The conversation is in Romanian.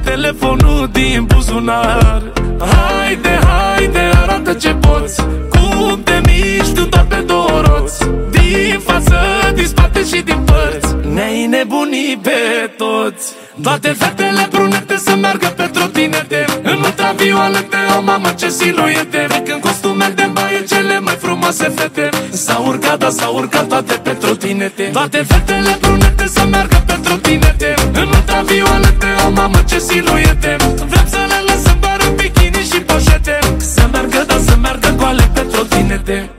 telefonul din buzunar. Haide, haide, arată ce poți, cum te miști tu doar pe două roți. Din față, din spate și din părți, ne-ai nebunit pe toți. Toate fetele brunete să meargă pe trotinete, în ultravioalete, o mamă ce siluete. Vec în costume de baie cele mai frumoase fete, s-au urcat, da, s-au urcat toate pe trotinete. Toate fetele brunete să meargă pe trotinete, în ultravioalete, o mamă ce siluete. Vrem să le lăsăm doar în bikini și poșete, să meargă, da, să meargă goale pe trotinete.